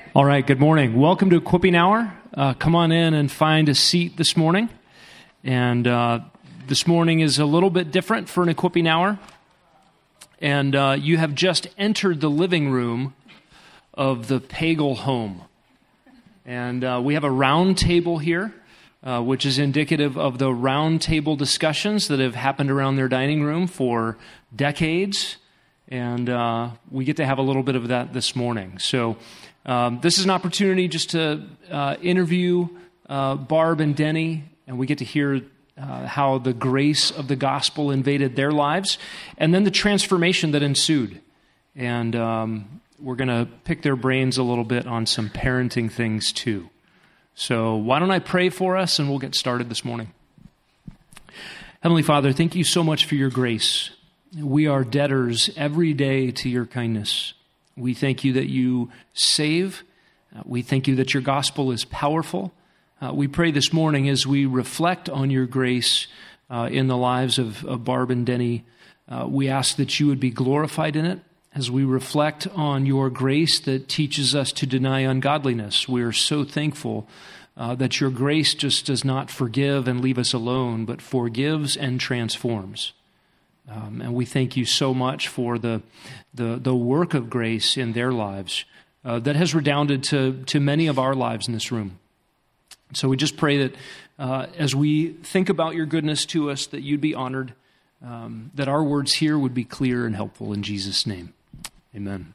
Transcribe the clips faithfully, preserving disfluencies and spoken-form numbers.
All right, good morning. Welcome to Equipping Hour. Uh, come on in and find a seat this morning. And uh, this morning is a little bit different for an Equipping Hour. And uh, you have just entered the living room of the Pagel home. And uh, we have a round table here, uh, which is indicative of the round table discussions that have happened around their dining room for decades. And uh, we get to have a little bit of that this morning. So um, this is an opportunity just to uh, interview uh, Barb and Denny, and we get to hear uh, how the grace of the gospel invaded their lives, and then the transformation that ensued. And um, we're going to pick their brains a little bit on some parenting things too. So why don't I pray for us, and we'll get started this morning. Heavenly Father, thank you so much for your grace. We are debtors every day to your kindness. We thank you that you save. Uh, we thank you that your gospel is powerful. Uh, we pray this morning as we reflect on your grace uh, in the lives of, of Barb and Denny, uh, we ask that you would be glorified in it. As we reflect on your grace that teaches us to deny ungodliness, we are so thankful uh, that your grace just does not forgive and leave us alone, but forgives and transforms. Um, and we thank you so much for the the, the work of grace in their lives uh, that has redounded to, to many of our lives in this room. So we just pray that uh, as we think about your goodness to us, that you'd be honored, um, that our words here would be clear and helpful in Jesus' name. Amen.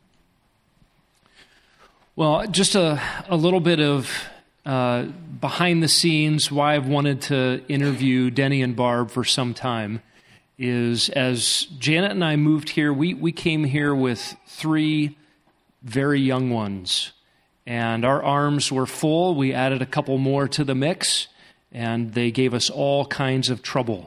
Well, just a, a little bit of uh, behind the scenes, why I've wanted to interview Denny and Barb for some time is as Janet and I moved here, we, we came here with three very young ones. And our arms were full. We added a couple more to the mix, and they gave us all kinds of trouble.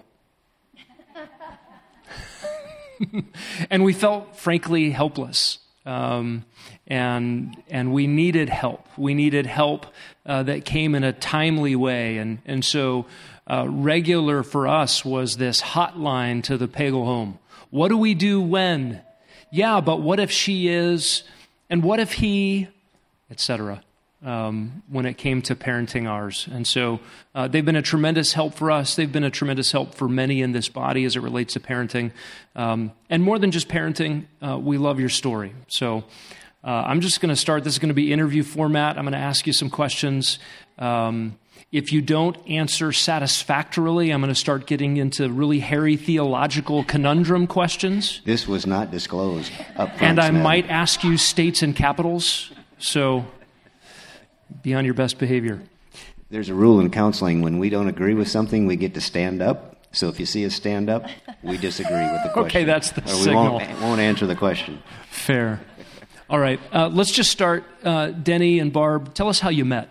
And we felt, frankly, helpless. Um, and and we needed help. We needed help uh, that came in a timely way. And, and so uh, regular for us was this hotline to the Pagel home. What do we do when? Yeah, but what if she is? And what if he? et cetera, um, when it came to parenting ours. And so uh, they've been a tremendous help for us. They've been a tremendous help for many in this body as it relates to parenting. Um, and more than just parenting, uh, we love your story. So uh, I'm just going to start. This is going to be interview format. I'm going to ask you some questions. Um, if you don't answer satisfactorily, I'm going to start getting into really hairy theological conundrum questions. This was not disclosed up front. And I man. might ask you states and capitals. So be on your best behavior. There's a rule in counseling. When we don't agree with something, we get to stand up. So if you see us stand up, we disagree with the question. Okay, that's the or we signal. Won't, won't answer the question. Fair. All right, uh, let's just start. Uh, Denny and Barb, tell us how you met.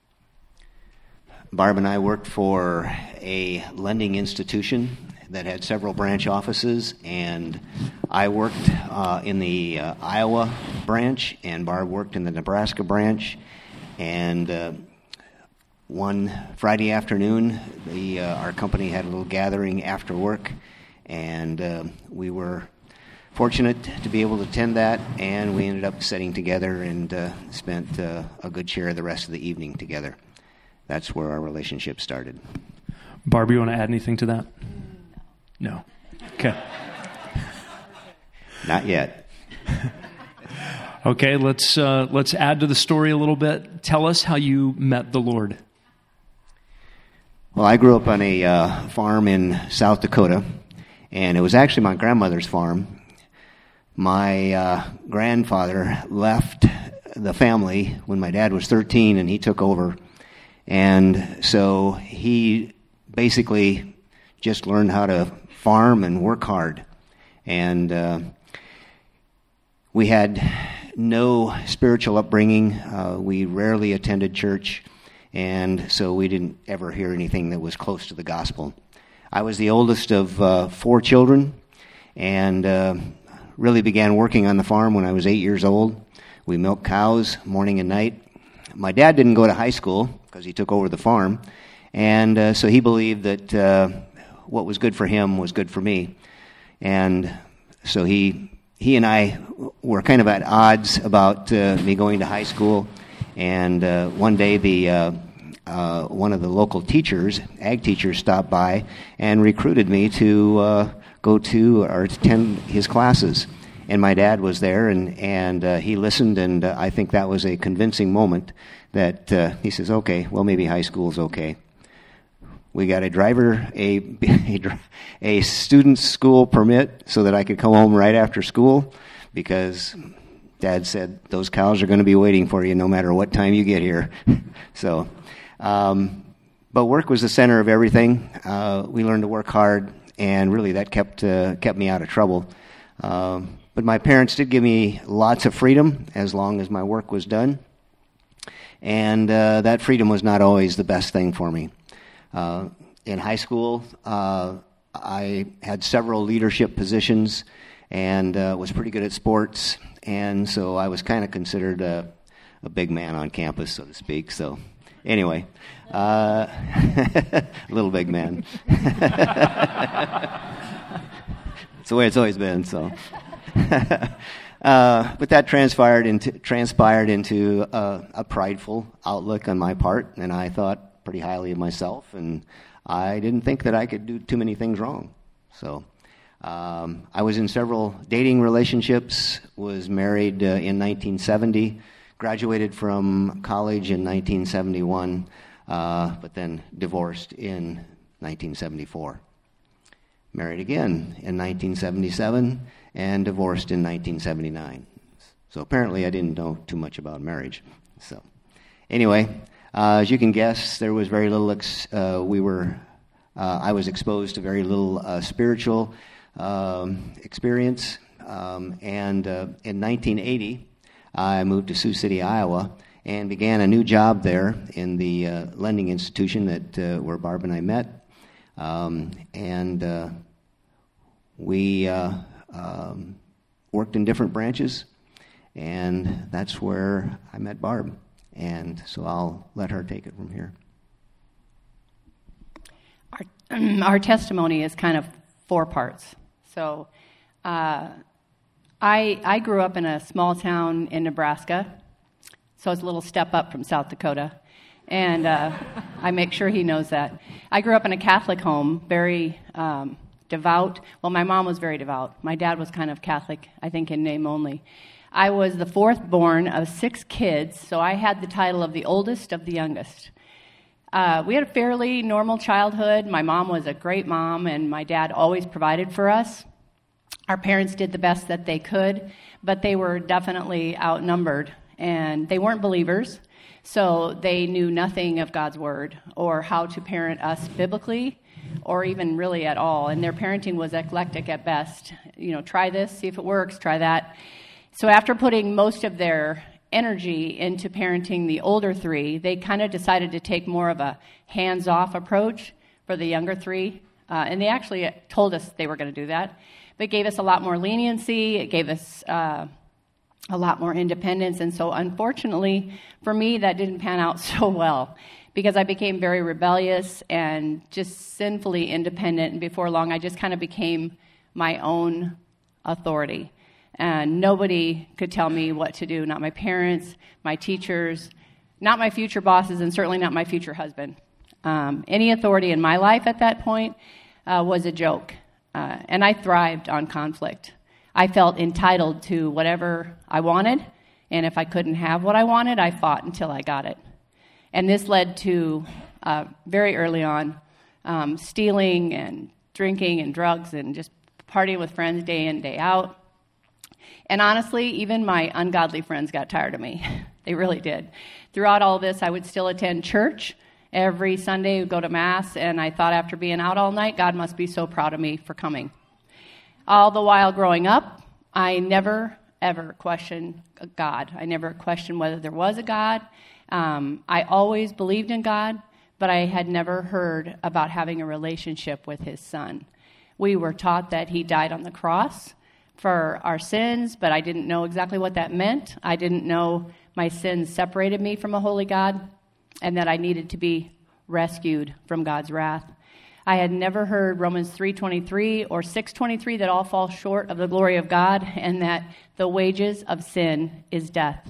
Barb and I worked for a lending institution that had several branch offices, and I worked uh, in the uh, Iowa branch, and Barb worked in the Nebraska branch. And uh, one Friday afternoon, the uh, our company had a little gathering after work, and uh, we were fortunate to be able to attend that, and we ended up sitting together and uh, spent uh, a good share of the rest of the evening together. That's where our relationship started. Barb, you want to add anything to that? No. Okay. Not yet. Okay, let's uh, let's add to the story a little bit. Tell us how you met the Lord. Well, I grew up on a uh, farm in South Dakota, and it was actually my grandmother's farm. My uh, grandfather left the family when my dad was thirteen, and he took over. And so he basically just learned how to farm and work hard. And uh, we had no spiritual upbringing. Uh, we rarely attended church, and so we didn't ever hear anything that was close to the gospel. I was the oldest of uh, four children, and uh, really began working on the farm when I was eight years old. We milked cows morning and night. My dad didn't go to high school because he took over the farm, and uh, so he believed that uh, what was good for him was good for me. And so he he and I were kind of at odds about uh, me going to high school, And uh, one day, the uh, uh, one of the local teachers, ag teachers, stopped by and recruited me to uh, go to or attend his classes. And my dad was there, and and uh, he listened, and uh, I think that was a convincing moment that uh, he says, okay, well, maybe high school's okay. We got a driver, a, a, a student school permit so that I could come home right after school, because Dad said those cows are going to be waiting for you no matter what time you get here. so, um, but work was the center of everything. Uh, we learned to work hard, and really that kept uh, kept me out of trouble. Um, but my parents did give me lots of freedom as long as my work was done, and uh, that freedom was not always the best thing for me. Uh, in high school, uh, I had several leadership positions and uh, was pretty good at sports, and so I was kind of considered a, a big man on campus, so to speak. So anyway, uh, little big man. It's the way it's always been. So, uh, but that transpired into transpired into a, a prideful outlook on my part, and I thought pretty highly of myself, and I didn't think that I could do too many things wrong. So um, I was in several dating relationships, was married uh, in nineteen seventy, graduated from college in nineteen seventy-one, uh, but then divorced in nineteen seventy-four. Married again in nineteen seventy-seven, and divorced in nineteen seventy-nine. So apparently I didn't know too much about marriage. So anyway, Uh, as you can guess, there was very little. Ex- uh, we were. Uh, I was exposed to very little uh, spiritual um, experience. Um, and uh, in nineteen eighty, I moved to Sioux City, Iowa, and began a new job there in the uh, lending institution that uh, where Barb and I met. Um, and uh, we uh, um, worked in different branches, and that's where I met Barb. And so I'll let her take it from here. Our, our testimony is kind of four parts. So uh, I I grew up in a small town in Nebraska, so it's a little step up from South Dakota. And uh, I make sure he knows that. I grew up in a Catholic home, very um, devout. Well, my mom was very devout. My dad was kind of Catholic, I think in name only. I was the fourth born of six kids, so I had the title of the oldest of the youngest. Uh, we had a fairly normal childhood. My mom was a great mom, and my dad always provided for us. Our parents did the best that they could, but they were definitely outnumbered, and they weren't believers, so they knew nothing of God's Word or how to parent us biblically or even really at all, and their parenting was eclectic at best. You know, try this, see if it works, try that. So after putting most of their energy into parenting the older three, they kind of decided to take more of a hands-off approach for the younger three. Uh, and they actually told us they were going to do that. But it gave us a lot more leniency. It gave us uh, a lot more independence. And so unfortunately, for me, that didn't pan out so well, because I became very rebellious and just sinfully independent. And before long, I just kind of became my own authority. And nobody could tell me what to do, not my parents, my teachers, not my future bosses, and certainly not my future husband. Um, any authority in my life at that point uh, was a joke, uh, and I thrived on conflict. I felt entitled to whatever I wanted, and if I couldn't have what I wanted, I fought until I got it. And this led to, uh, very early on, um, stealing and drinking and drugs and just partying with friends day in, day out. And honestly, even my ungodly friends got tired of me. They really did. Throughout all this, I would still attend church every Sunday, go to Mass, and I thought after being out all night, God must be so proud of me for coming. All the while growing up, I never, ever questioned God. I never questioned whether there was a God. Um, I always believed in God, but I had never heard about having a relationship with His Son. We were taught that He died on the cross for our sins, but I didn't know exactly what that meant. I didn't know my sins separated me from a holy God and that I needed to be rescued from God's wrath. I had never heard Romans three twenty-three or six twenty-three that all fall short of the glory of God and that the wages of sin is death.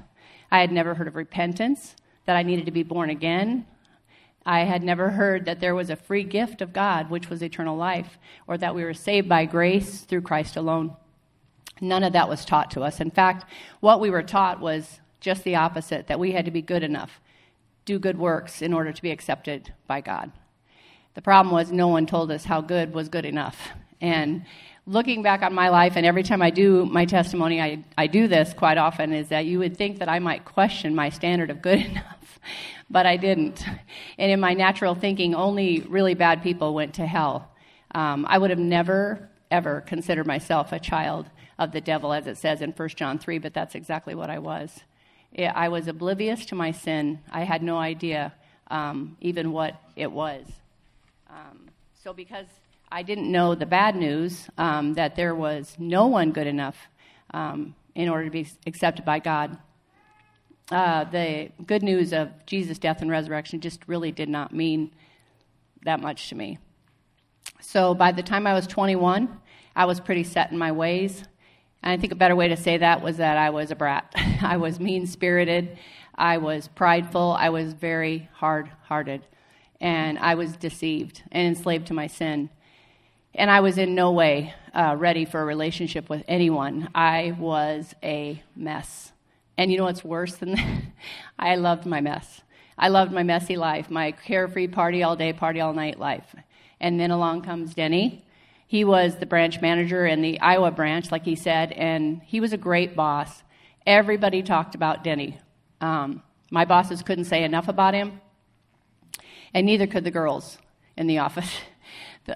I had never heard of repentance, that I needed to be born again. I had never heard that there was a free gift of God, which was eternal life, or that we were saved by grace through Christ alone. None of that was taught to us. In fact, what we were taught was just the opposite, that we had to be good enough, do good works in order to be accepted by God. The problem was no one told us how good was good enough. And looking back on my life, and every time I do my testimony, I, I do this quite often, is that you would think that I might question my standard of good enough, but I didn't. And in my natural thinking, only really bad people went to hell. Um, I would have never, ever considered myself a child of the devil, as it says in First John three, but that's exactly what I was. I was oblivious to my sin. I had no idea um, even what it was. Um, so because I didn't know the bad news, um, that there was no one good enough um, in order to be accepted by God, uh, the good news of Jesus' death and resurrection just really did not mean that much to me. So by the time I was twenty-one, I was pretty set in my ways. And I think a better way to say that was that I was a brat. I was mean-spirited. I was prideful. I was very hard-hearted. And I was deceived and enslaved to my sin. And I was in no way uh, ready for a relationship with anyone. I was a mess. And you know what's worse than that? I loved my mess. I loved my messy life, my carefree party all day, party all night life. And then along comes Denny. He was the branch manager in the Iowa branch, like he said, and he was a great boss. Everybody talked about Denny. Um, my bosses couldn't say enough about him, and neither could the girls in the office. the,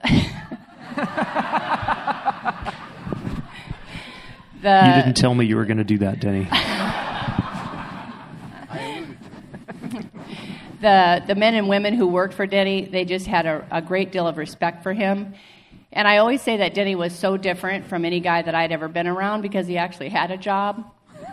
the, you didn't tell me you were going to do that, Denny. the the men and women who worked for Denny, they just had a, a great deal of respect for him. And I always say that Denny was so different from any guy that I'd ever been around because he actually had a job.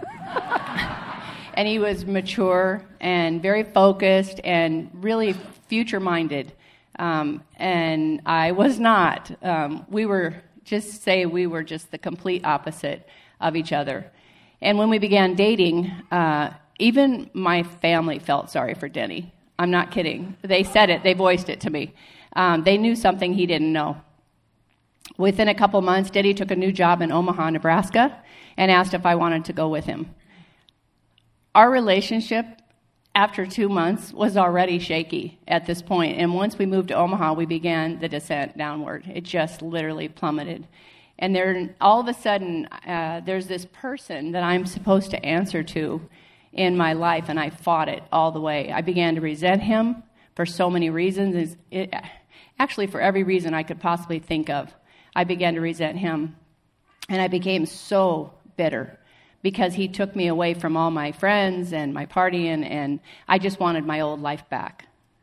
And he was mature and very focused and really future-minded. Um, and I was not. Um, we were, just say we were just the complete opposite of each other. And when we began dating, uh, even my family felt sorry for Denny. I'm not kidding. They said it. They voiced it to me. Um, they knew something he didn't know. Within a couple months, Denny took a new job in Omaha, Nebraska, and asked if I wanted to go with him. Our relationship, after two months, was already shaky at this point. And once we moved to Omaha, we began the descent downward. It just literally plummeted. And there, all of a sudden, uh, there's this person that I'm supposed to answer to in my life, and I fought it all the way. I began to resent him for so many reasons. It, actually, for every reason I could possibly think of. I began to resent him, and I became so bitter because he took me away from all my friends and my partying, and I just wanted my old life back.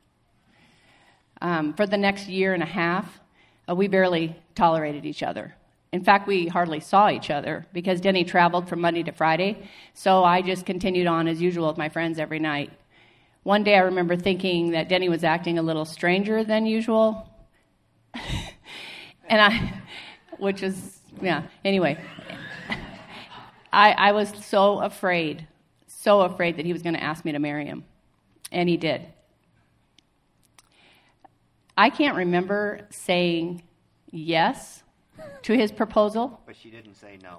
Um, for the next year and a half, uh, we barely tolerated each other. In fact, we hardly saw each other because Denny traveled from Monday to Friday, so I just continued on as usual with my friends every night. One day I remember thinking that Denny was acting a little stranger than usual. And I, which is, yeah, anyway, I, I was so afraid, so afraid that he was going to ask me to marry him. And he did. I can't remember saying yes to his proposal. But she didn't say no.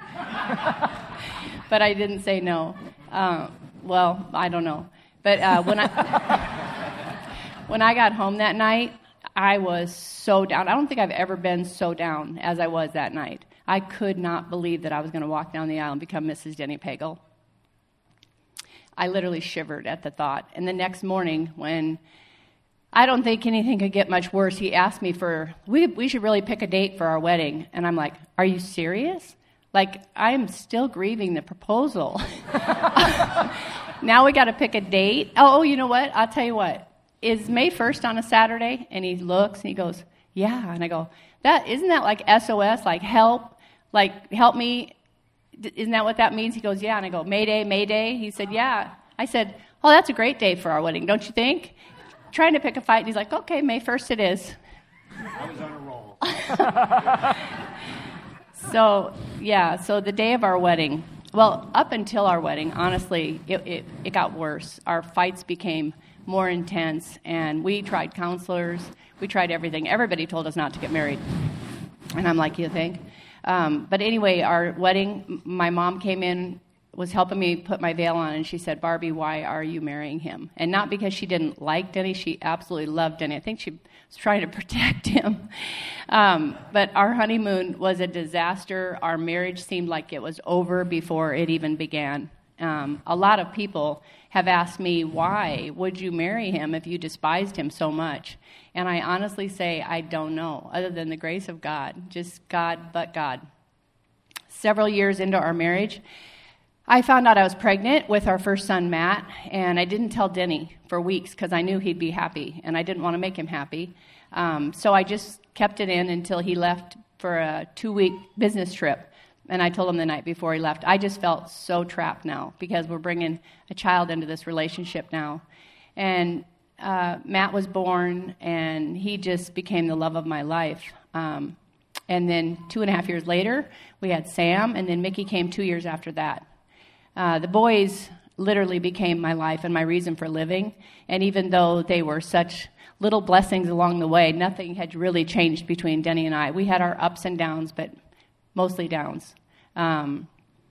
But I didn't say no. Uh, well, I don't know. But uh, when I when I got home that night, I was so down. I don't think I've ever been so down as I was that night. I could not believe that I was going to walk down the aisle and become Missus Denny Pagel. I literally shivered at the thought. And the next morning, when I don't think anything could get much worse, he asked me for, we, we should really pick a date for our wedding. And I'm like, are you serious? Like, I'm still grieving the proposal. Now we got to pick a date. Oh, you know what? I'll tell you what. Is May first on a Saturday? And he looks and he goes, yeah. And I go, that isn't that like S O S, like help, like help me? Isn't that what that means? He goes, yeah. And I go, Mayday, Mayday. He said, yeah. I said, oh, that's a great day for our wedding, don't you think? Trying to pick a fight. And he's like, okay, May first it is. I was on a roll. So, yeah, so the day of our wedding Well, up until our wedding, honestly, it, it, it got worse. Our fights became more intense, and we tried counselors. We tried everything. Everybody told us not to get married. And I'm like, you think? Um, but anyway, our wedding, my mom came in, was helping me put my veil on, and she said, Barbie, why are you marrying him? And not because she didn't like Denny. She absolutely loved Denny. I think she was trying to protect him. Um, but our honeymoon was a disaster. Our marriage seemed like it was over before it even began. Um, a lot of people have asked me, why would you marry him if you despised him so much? And I honestly say, I don't know, other than the grace of God. Just God, but God. Several years into our marriage, I found out I was pregnant with our first son, Matt, and I didn't tell Denny for weeks because I knew he'd be happy, and I didn't want to make him happy. Um, so I just kept it in until he left for a two-week business trip, and I told him the night before he left. I just felt so trapped now because we're bringing a child into this relationship now. And uh, Matt was born, and he just became the love of my life. Um, and then two and a half years later, we had Sam, and then Mickey came two years after that. Uh, the boys literally became my life and my reason for living, and even though they were such little blessings along the way, nothing had really changed between Denny and I. We had our ups and downs, but mostly downs. Um,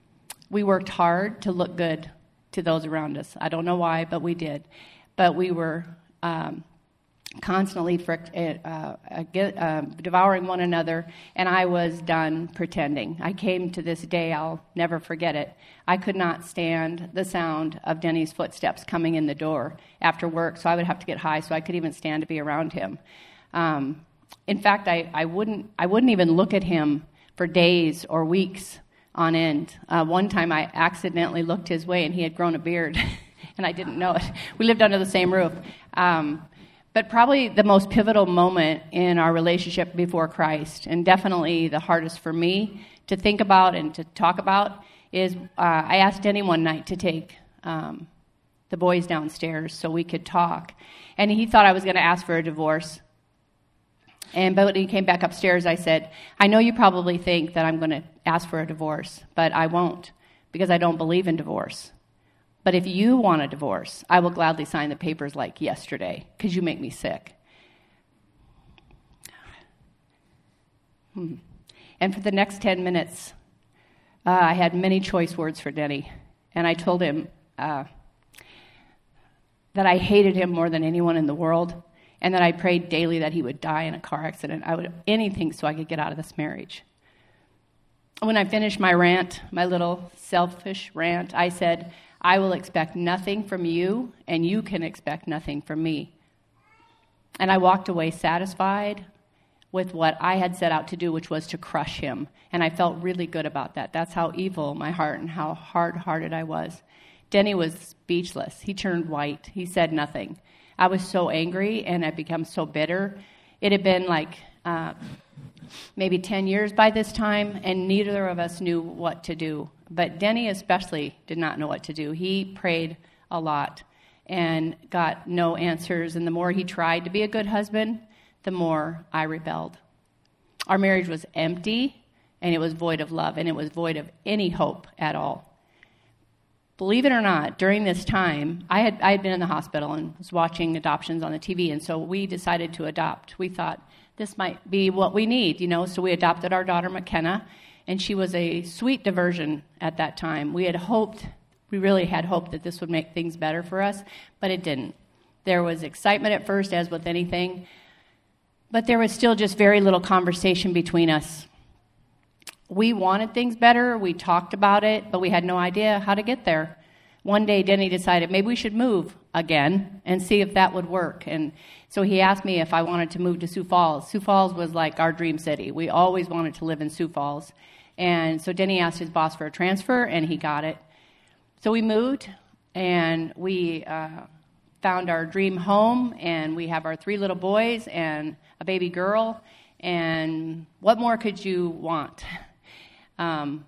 we worked hard to look good to those around us. I don't know why, but we did. But we were um, constantly frict- uh, uh, get, uh, devouring one another, and I was done pretending. I came to this day, I'll never forget it. I could not stand the sound of Denny's footsteps coming in the door after work, so I would have to get high so I could even stand to be around him. Um, in fact, I, I wouldn't I wouldn't even look at him for days or weeks on end. Uh, one time I accidentally looked his way, and he had grown a beard, and I didn't know it. We lived under the same roof. Um, But probably the most pivotal moment in our relationship before Christ, and definitely the hardest for me to think about and to talk about, is uh, I asked Denny one night to take um, the boys downstairs so we could talk. And he thought I was going to ask for a divorce. And but when he came back upstairs, I said, I know you probably think that I'm going to ask for a divorce, but I won't, because I don't believe in divorce. But if you want a divorce, I will gladly sign the papers like yesterday, because you make me sick. Hmm. And for the next ten minutes, uh, I had many choice words for Denny. And I told him uh, that I hated him more than anyone in the world, and that I prayed daily that he would die in a car accident. I would anything so I could get out of this marriage. When I finished my rant, my little selfish rant, I said, I will expect nothing from you, and you can expect nothing from me. And I walked away satisfied with what I had set out to do, which was to crush him. And I felt really good about that. That's how evil my heart and how hard-hearted I was. Denny was speechless. He turned white. He said nothing. I was so angry, and I'd become so bitter. It had been like uh, maybe ten years by this time, and neither of us knew what to do. But Denny especially did not know what to do. He prayed a lot and got no answers. And the more he tried to be a good husband, the more I rebelled. Our marriage was empty, and it was void of love, and it was void of any hope at all. Believe it or not, during this time, I had I had been in the hospital and was watching adoptions on the T V, and so we decided to adopt. We thought this might be what we need, you know, so we adopted our daughter, McKenna. And she was a sweet diversion at that time. We had hoped, we really had hoped that this would make things better for us, but it didn't. There was excitement at first, as with anything, but there was still just very little conversation between us. We wanted things better, we talked about it, but we had no idea how to get there. One day, Denny decided maybe we should move again and see if that would work. And so he asked me if I wanted to move to Sioux Falls. Sioux Falls was like our dream city. We always wanted to live in Sioux Falls. And so Denny asked his boss for a transfer, and he got it. So we moved, and we uh, found our dream home, and we have our three little boys and a baby girl. And what more could you want? Um,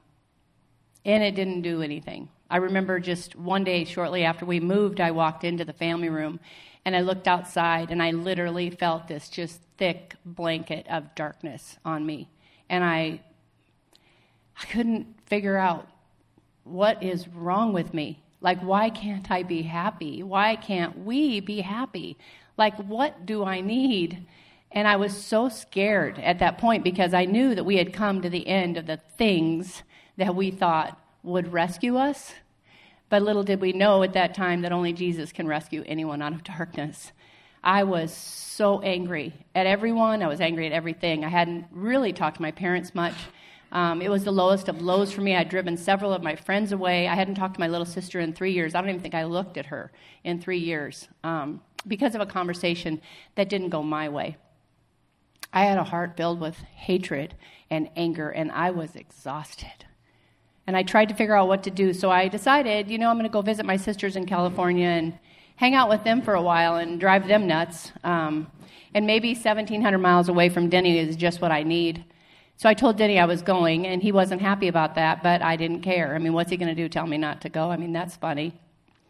and it didn't do anything. I remember just one day shortly after we moved, I walked into the family room, and I looked outside, and I literally felt this just thick blanket of darkness on me. And I I couldn't figure out what is wrong with me? Like, why can't I be happy? Why can't we be happy? Like, what do I need? And I was so scared at that point because I knew that we had come to the end of the things that we thought would rescue us. But little did we know at that time that only Jesus can rescue anyone out of darkness. I was so angry at everyone. I was angry at everything. I hadn't really talked to my parents much. Um, it was the lowest of lows for me. I'd driven several of my friends away. I hadn't talked to my little sister in three years. I don't even think I looked at her in three years um, because of a conversation that didn't go my way. I had a heart filled with hatred and anger, and I was exhausted. And I tried to figure out what to do, so I decided, you know, I'm going to go visit my sisters in California and hang out with them for a while and drive them nuts. Um, and maybe seventeen hundred miles away from Denny is just what I need. So I told Denny I was going, and he wasn't happy about that, but I didn't care. I mean, what's he going to do, tell me not to go? I mean, that's funny.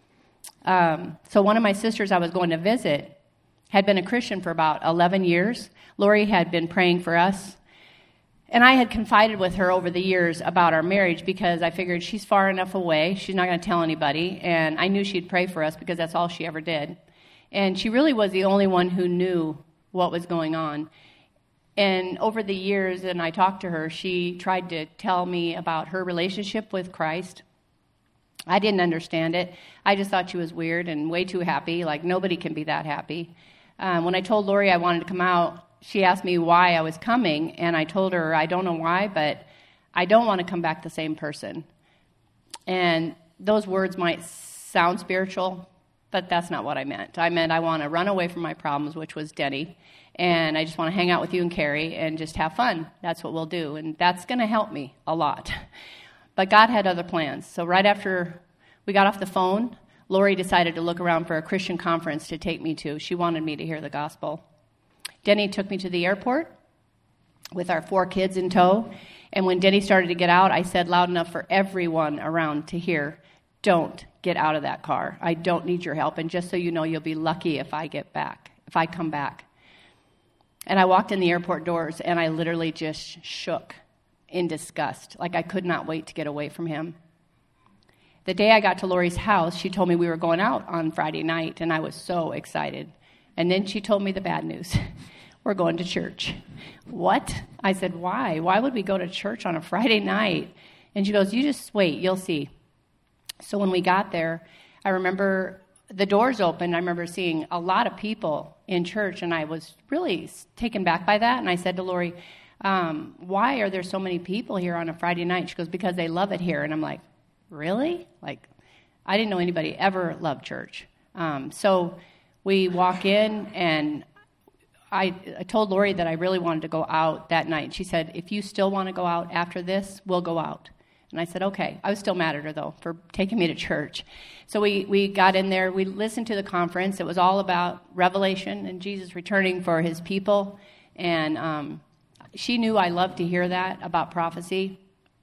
Um, so one of my sisters I was going to visit had been a Christian for about eleven years. Lori had been praying for us. And I had confided with her over the years about our marriage because I figured she's far enough away. She's not going to tell anybody. And I knew she'd pray for us because that's all she ever did. And she really was the only one who knew what was going on. And over the years, and I talked to her, she tried to tell me about her relationship with Christ. I didn't understand it. I just thought she was weird and way too happy. Like, nobody can be that happy. Um, when I told Lori I wanted to come out, she asked me why I was coming, and I told her I don't know why, but I don't want to come back the same person. And those words might sound spiritual, but that's not what I meant. I meant I want to run away from my problems, which was Denny, and I just want to hang out with you and Carrie and just have fun. That's what we'll do, and that's going to help me a lot. But God had other plans. So right after we got off the phone, Lori decided to look around for a Christian conference to take me to. She wanted me to hear the gospel. Denny took me to the airport with our four kids in tow. And when Denny started to get out, I said loud enough for everyone around to hear, don't get out of that car. I don't need your help. And just so you know, you'll be lucky if I get back, if I come back. And I walked in the airport doors, and I literally just shook in disgust. Like I could not wait to get away from him. The day I got to Lori's house, she told me we were going out on Friday night, and I was so excited. And then she told me the bad news. We're going to church. What? I said, why? Why would we go to church on a Friday night? And she goes, you just wait, you'll see. So when we got there, I remember the doors opened. I remember seeing a lot of people in church, and I was really taken back by that. And I said to Lori, um, why are there so many people here on a Friday night? She goes, because they love it here. And I'm like, really? Like, I didn't know anybody ever loved church. Um, so we walk in, and I, I told Lori that I really wanted to go out that night. She said, if you still want to go out after this, we'll go out. And I said, okay. I was still mad at her, though, for taking me to church. So we, we got in there. We listened to the conference. It was all about Revelation and Jesus returning for his people. And um, she knew I loved to hear that about prophecy.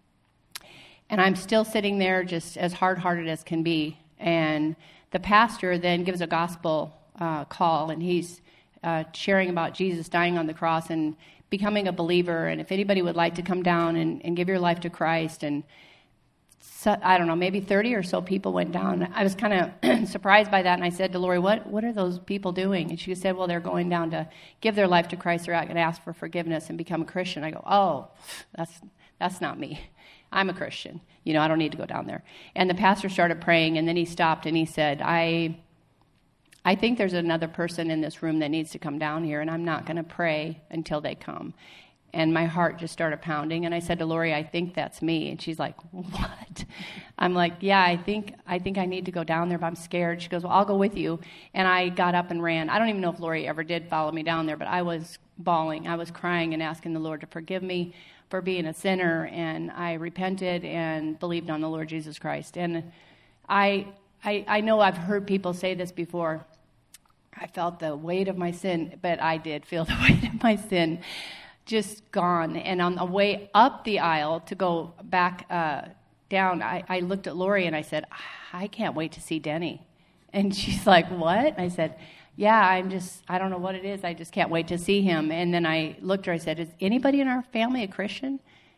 And I'm still sitting there just as hard-hearted as can be. And the pastor then gives a gospel uh, call, and he's uh, sharing about Jesus dying on the cross and becoming a believer, and if anybody would like to come down and, and give your life to Christ. And so, I don't know, maybe thirty or so people went down. I was kind of surprised by that, and I said to Lori, what, what are those people doing? And she said, well, they're going down to give their life to Christ. They're going to ask for forgiveness and become a Christian. I go, oh, that's that's not me. I'm a Christian. You know, I don't need to go down there. And the pastor started praying, and then he stopped, and he said, I I think there's another person in this room that needs to come down here, and I'm not going to pray until they come. And my heart just started pounding, and I said to Lori, I think that's me. And she's like, what? I'm like, yeah, I think I think I need to go down there, but I'm scared. She goes, well, I'll go with you. And I got up and ran. I don't even know if Lori ever did follow me down there, but I was bawling. I was crying and asking the Lord to forgive me for being a sinner, and I repented and believed on the Lord Jesus Christ. And I, I, I know I've heard people say this before. I felt the weight of my sin, but I did feel the weight of my sin just gone. And on the way up the aisle to go back uh, down, I, I looked at Lori and I said, I can't wait to see Denny. And she's like, what? I said, yeah, I'm just, I don't know what it is. I just can't wait to see him. And then I looked at her, I said, is anybody in our family a Christian?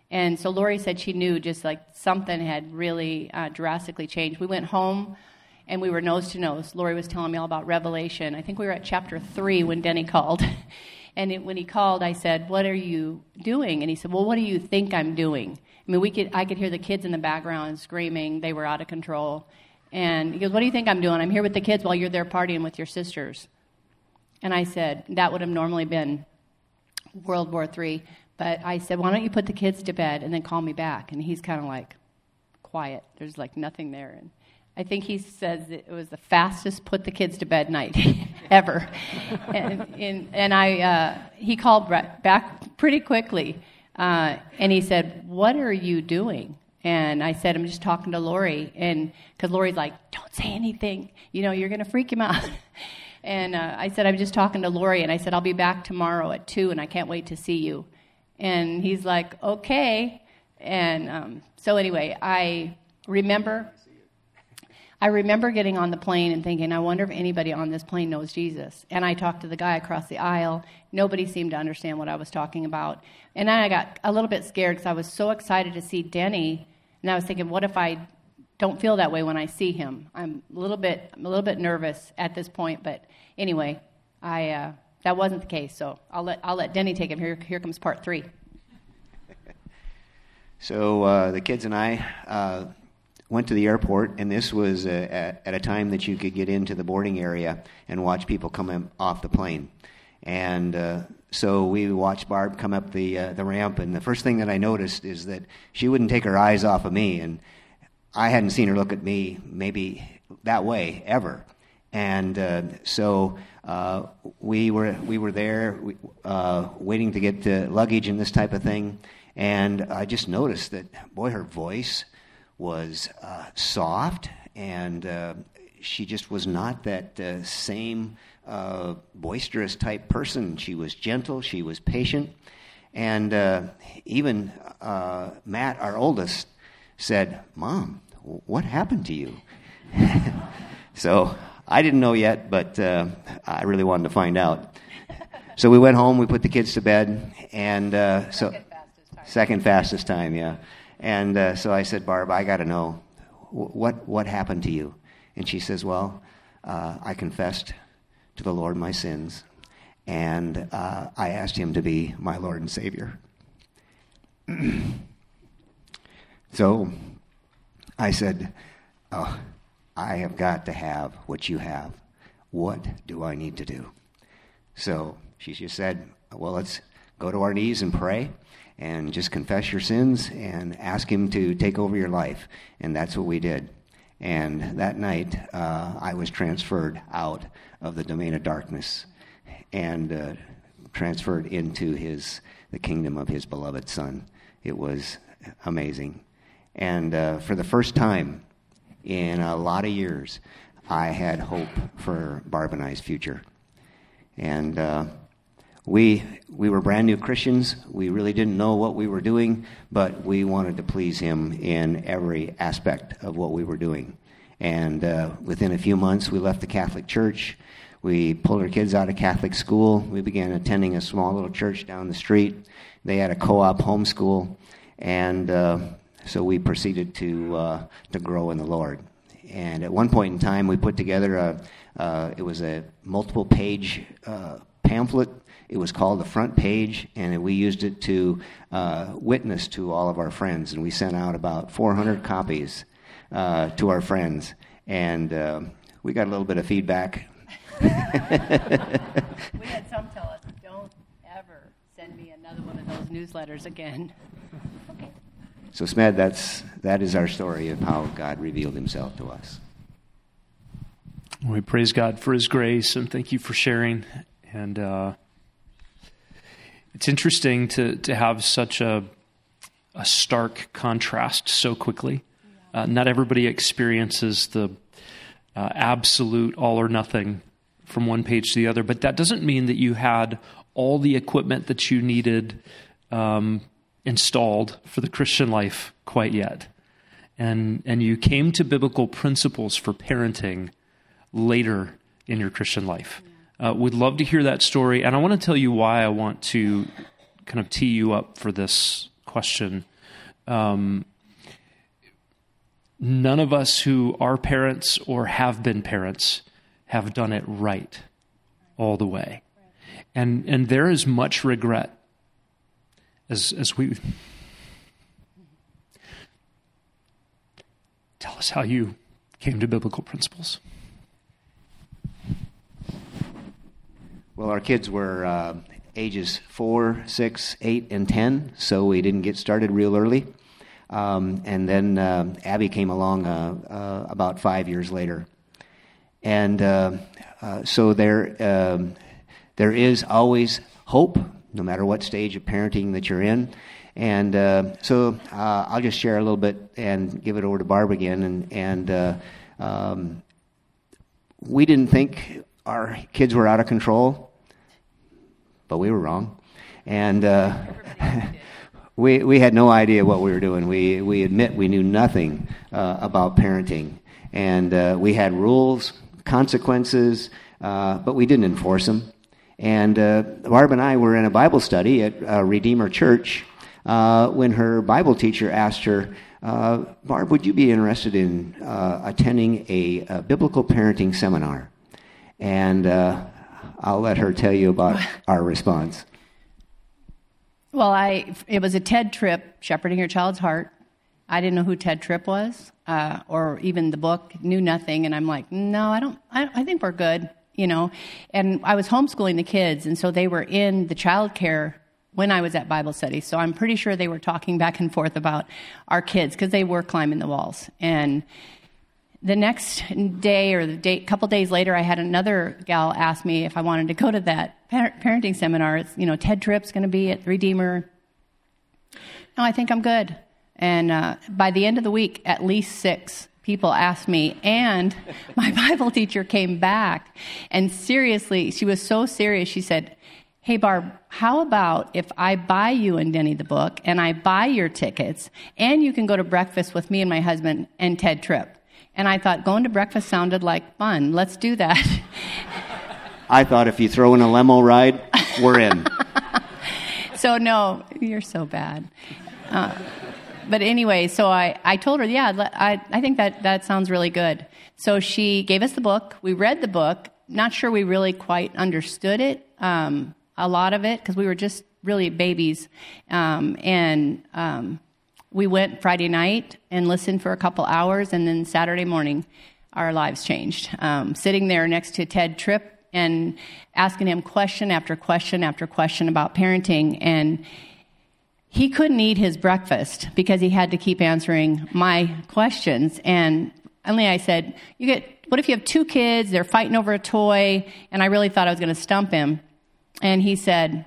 And so Lori said she knew just like something had really uh, drastically changed. We went home, and we were nose to nose. Lori was telling me all about Revelation. I think we were at chapter three when Denny called. And it, when he called, I said, "What are you doing?" And he said, "Well, what do you think I'm doing?" I mean, we could I could hear the kids in the background screaming. They were out of control. And he goes, "What do you think I'm doing?" "I'm here with the kids while you're there partying with your sisters." And I said, that would have normally been World War Three. But I said, "Why don't you put the kids to bed and then call me back?" And he's kind of like, quiet. There's like nothing there. And I think he says that it was the fastest put the kids to bed night ever. and, and and I uh, he called back pretty quickly, uh, and he said, "What are you doing?" And I said, "I'm just talking to Lori." And because Lori's like, "Don't say anything, you know, you're going to freak him out." And uh, I said, "I'm just talking to Lori." And I said, "I'll be back tomorrow at two, and I can't wait to see you." And he's like, "Okay." And um, so anyway, I remember. I remember getting on the plane and thinking, I wonder if anybody on this plane knows Jesus. And I talked to the guy across the aisle. Nobody seemed to understand what I was talking about. And then I got a little bit scared because I was so excited to see Denny. And I was thinking, what if I don't feel that way when I see him? I'm a little bit, I'm a little bit nervous at this point. But anyway, I uh, that wasn't the case. So I'll let I'll let Denny take it. Here, here comes part three. So uh, the kids and I uh, went to the airport, and this was uh, at, at a time that you could get into the boarding area and watch people come in, off the plane. And uh, so we watched Barb come up the uh, the ramp, and the first thing that I noticed is that she wouldn't take her eyes off of me, and I hadn't seen her look at me maybe that way ever. And uh, so uh, we were we were there uh, waiting to get the luggage and this type of thing, and I just noticed that, boy, her voice was uh, soft, and uh, she just was not that uh, same uh, boisterous type person. She was gentle, she was patient, and uh, even uh, Matt, our oldest, said, "Mom, what happened to you?" So I didn't know yet, but uh, I really wanted to find out. So we went home, we put the kids to bed, and uh, so Second fastest time. Second fastest time, yeah. And uh, so I said, "Barb, I got to know, what what happened to you?" And she says, "Well, uh, I confessed to the Lord my sins, and uh, I asked him to be my Lord and Savior." So I said, "Oh, I have got to have what you have. What do I need to do?" So she just said, "Well, let's go to our knees and pray and just confess your sins and ask him to take over your life." And that's what we did. And that night, uh, I was transferred out of the domain of darkness and uh, transferred into his the kingdom of his beloved Son. It was amazing. And uh, for the first time in a lot of years, I had hope for Barb and I's future. And uh, we we were brand new Christians. We really didn't know what we were doing, but we wanted to please him in every aspect of what we were doing. And uh, within a few months, we left the Catholic Church. We pulled our kids out of Catholic school. We began attending a small little church down the street. They had a co-op homeschool, and uh, so we proceeded to uh, to grow in the Lord. And at one point in time, we put together a uh, it was a multiple page uh, pamphlet. It was called The Front Page, and we used it to uh, witness to all of our friends. And we sent out about four hundred copies uh, to our friends, and uh, we got a little bit of feedback. We had some tell us, "Don't ever send me another one of those newsletters again." Okay. So, Smed, that's that is our story of how God revealed himself to us. We praise God for his grace, and thank you for sharing. And uh, it's interesting to, to have such a, a stark contrast so quickly. Uh, not everybody experiences the uh, absolute all or nothing from one page to the other, but that doesn't mean that you had all the equipment that you needed um, installed for the Christian life quite yet. And and you came to biblical principles for parenting later in your Christian life. Uh, we'd love to hear that story, and I want to tell you why I want to kind of tee you up for this question Um, none of us who are parents or have been parents have done it right all the way. And and there is much regret as as we tell us how you came to biblical principles. Well, our kids were uh, ages four, six, eight, and ten, so we didn't get started real early. Um, and then uh, Abby came along uh, uh, about five years later. And uh, uh, so there, um, there is always hope, no matter what stage of parenting that you're in. And uh, so uh, I'll just share a little bit and give it over to Barb again. And, and uh, um, we didn't think our kids were out of control, but we were wrong. And uh, we we had no idea what we were doing. We we admit we knew nothing uh, about parenting. And uh, we had rules, consequences, uh, but we didn't enforce them. And uh, Barb and I were in a Bible study at uh, Redeemer Church uh, when her Bible teacher asked her, uh, Barb, would you be interested in uh, attending a, a biblical parenting seminar? And uh, I'll let her tell you about our response. Well, I it was a TED Tripp, Shepherding Your Child's Heart. I didn't know who Ted Tripp was, uh, or even the book, knew nothing. And I'm like, no, I don't, I, I think we're good, you know. And I was homeschooling the kids, and so they were in the child care when I was at Bible study. So I'm pretty sure they were talking back and forth about our kids, because they were climbing the walls. And the next day, or the day, couple days later, I had another gal ask me if I wanted to go to that parenting seminar. It's, you know, Ted Tripp's going to be at Redeemer. No, I think I'm good. And uh, by the end of the week, at least six people asked me, and my Bible teacher came back. And seriously, she was so serious, she said, hey, Barb, how about if I buy you and Denny the book, and I buy your tickets, and you can go to breakfast with me and my husband and Ted Tripp? And I thought, going to breakfast sounded like fun. Let's do that. I thought if you throw in a limo ride, we're in. So, no, you're so bad. Uh, But anyway, so I, I told her, yeah, I, I think that, that sounds really good. So she gave us the book. We read the book. Not sure we really quite understood it, um, a lot of it, because we were just really babies. Um, and um, we went Friday night and listened for a couple hours, and then Saturday morning, our lives changed. Um, sitting there next to Ted Tripp and asking him question after question after question about parenting, and he couldn't eat his breakfast because he had to keep answering my questions. And finally I said, "You get, what if you have two kids, they're fighting over a toy?" And I really thought I was going to stump him. And he said,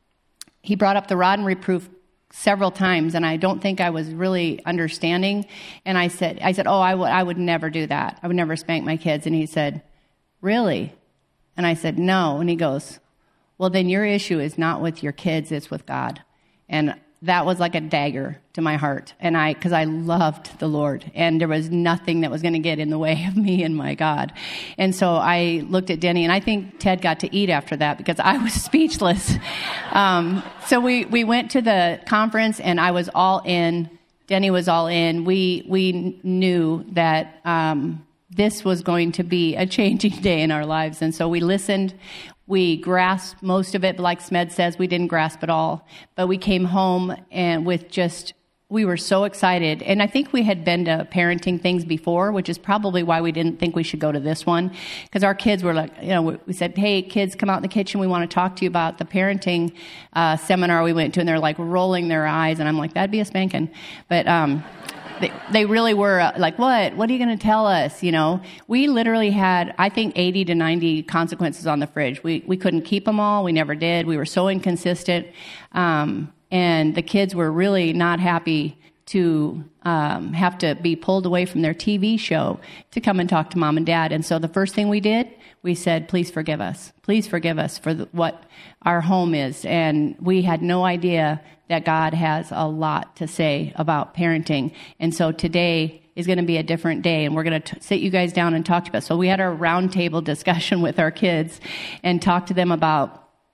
he brought up the rod and reproof several times, and I don't think I was really understanding. And I said, I said, oh, I would, I would never do that. I would never spank my kids. And he said, really? And I said, no. And he goes, well, then your issue is not with your kids, it's with God. And that was like a dagger to my heart, and I, because I loved the Lord, and there was nothing that was going to get in the way of me and my God. And so I looked at Denny, and I think Ted got to eat after that because I was speechless. Um, so we, we went to the conference, and I was all in. Denny was all in. We we knew that um, this was going to be a changing day in our lives, and so we listened. We grasped most of it, but like Smed says, we didn't grasp it all. But we came home and with just, we were so excited. And I think we had been to parenting things before, which is probably why we didn't think we should go to this one. Because our kids were like, you know, we said, hey, kids, come out in the kitchen. We want to talk to you about the parenting uh, seminar we went to. And they're like rolling their eyes. And I'm like, that'd be a spanking. But um, they, they really were uh, like, what? What are you going to tell us? You know, we literally had, I think, eighty to ninety consequences on the fridge. We we couldn't keep them all. We never did. We were so inconsistent. Um, and the kids were really not happy to um, have to be pulled away from their T V show to come and talk to mom and dad. And so the first thing we did, we said, please forgive us. Please forgive us for the, what our home is. And we had no idea that God has a lot to say about parenting. And so today is going to be a different day, and we're going to sit you guys down and talk about it. So we had our roundtable discussion with our kids and talked to them about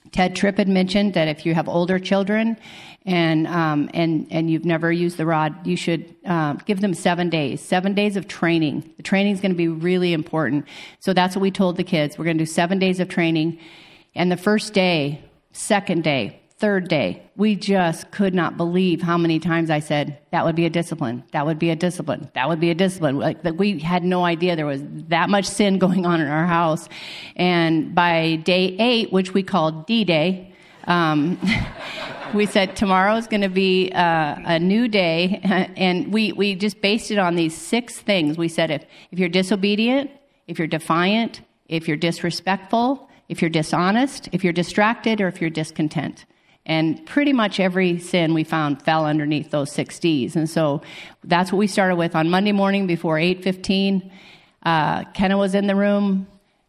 Ted Tripp had mentioned that if you have older children and um, and and you've never used the rod, you should uh, give them seven days, seven days of training. The training is going to be really important. So that's what we told the kids. We're going to do seven days of training. And the first day, second day, third day, we just could not believe how many times I said, that would be a discipline, that would be a discipline, that would be a discipline. Like that, we had no idea there was that much sin going on in our house. And by day eight, which we called D-Day, um, we said tomorrow is going to be uh, a new day. And we, we just based it on these six things. We said if, if you're disobedient, if you're defiant, if you're disrespectful, if you're dishonest, if you're distracted, or if you're discontent. And pretty much every sin we found fell underneath those six D's. And so that's what we started with on Monday morning before eight fifteen. Uh, Kenna was in the room.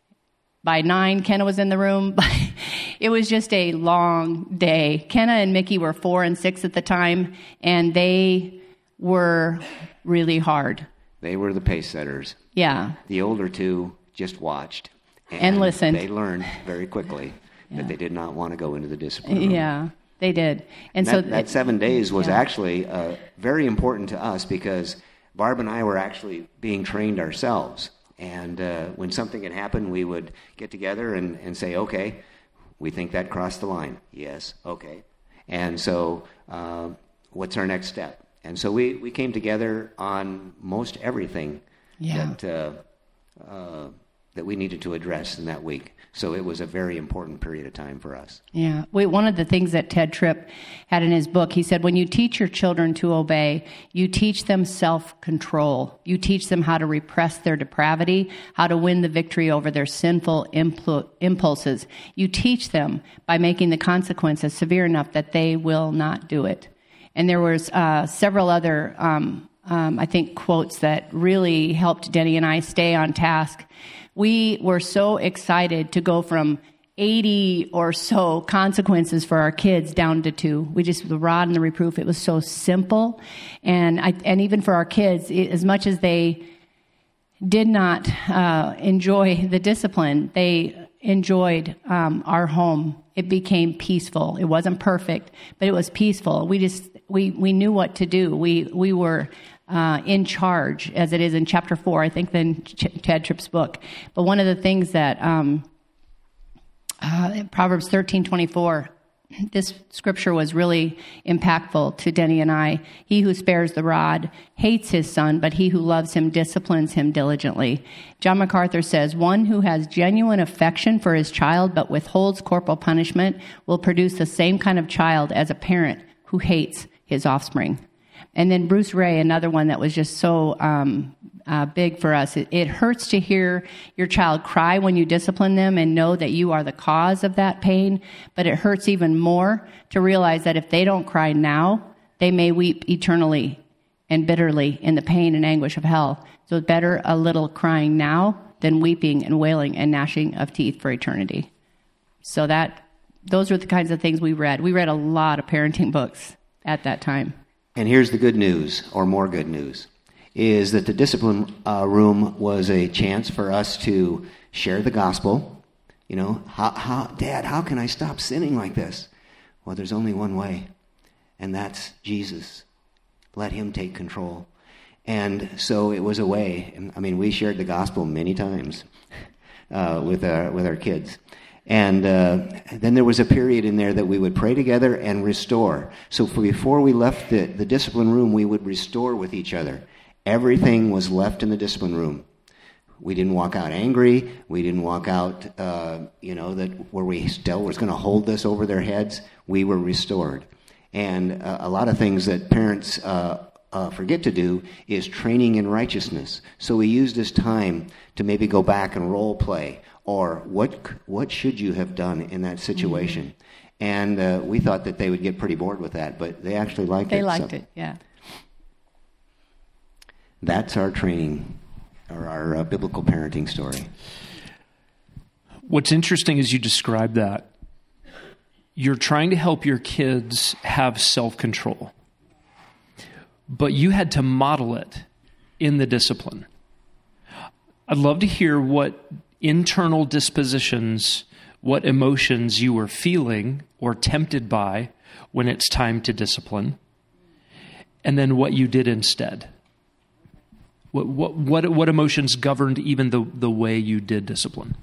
By nine, Kenna was in the room. It was just a long day. Kenna and Mickey were four and six at the time, and they were really hard. They were the pace setters. Yeah. The older two just watched. And, and listened. They learned very quickly. Yeah. That they did not want to go into the discipline room. Yeah, they did. And, and so that, that seven days was yeah. actually uh, very important to us because Barb and I were actually being trained ourselves. And uh, when something had happened, we would get together and, and say, okay, we think that crossed the line. Yes, okay. And so uh, what's our next step? And so we, we came together on most everything yeah. that uh, uh, that we needed to address in that week. So it was a very important period of time for us. Yeah. Wait, one of the things that Ted Tripp had in his book, he said, when you teach your children to obey, you teach them self-control. You teach them how to repress their depravity, how to win the victory over their sinful impl- impulses. You teach them by making the consequences severe enough that they will not do it. And there was uh, several other, um, um, I think, quotes that really helped Denny and I stay on task. We were so excited to go from eighty or so consequences for our kids down to two. We just, the rod and the reproof, it was so simple. And I, and even for our kids, it, as much as they did not uh, enjoy the discipline, they enjoyed um, our home. It became peaceful. It wasn't perfect, but it was peaceful. We just, we, we knew what to do. We, we were Uh, in charge, as it is in chapter four, I think, in Ch- Ted Tripp's book. But one of the things that um, uh, Proverbs thirteen twenty-four, this scripture was really impactful to Denny and I. He who spares the rod hates his son, but he who loves him disciplines him diligently. John MacArthur says, one who has genuine affection for his child but withholds corporal punishment will produce the same kind of child as a parent who hates his offspring. And then Bruce Ray, another one that was just so um, uh, big for us. It, it hurts to hear your child cry when you discipline them and know that you are the cause of that pain. But it hurts even more to realize that if they don't cry now, they may weep eternally and bitterly in the pain and anguish of hell. So it's better a little crying now than weeping and wailing and gnashing of teeth for eternity. So that those are the kinds of things we read. We read a lot of parenting books at that time. And here's the good news, or more good news, is that the discipline uh, room was a chance for us to share the gospel. You know, how, how, Dad, how can I stop sinning like this? Well, there's only one way, and that's Jesus. Let him take control. And so it was a way. I mean, we shared the gospel many times uh, with our with our kids. And uh, then there was a period in there that we would pray together and restore. So for before we left the, the discipline room, we would restore with each other. Everything was left in the discipline room. We didn't walk out angry. We didn't walk out, uh, you know, that where we still was going to hold this over their heads. We were restored. And uh, a lot of things that parents uh, uh, forget to do is training in righteousness. So we used this time to maybe go back and role play. Or what what should you have done in that situation? Mm-hmm. And uh, we thought that they would get pretty bored with that, but they actually liked they it. They liked so. it, yeah. That's our training, or our uh, biblical parenting story. What's interesting is you describe that. You're trying to help your kids have self-control, but you had to model it in the discipline. I'd love to hear what internal dispositions what emotions you were feeling or tempted by when it's time to discipline, and then what you did instead. What what what, what emotions governed even the, the way you did discipline?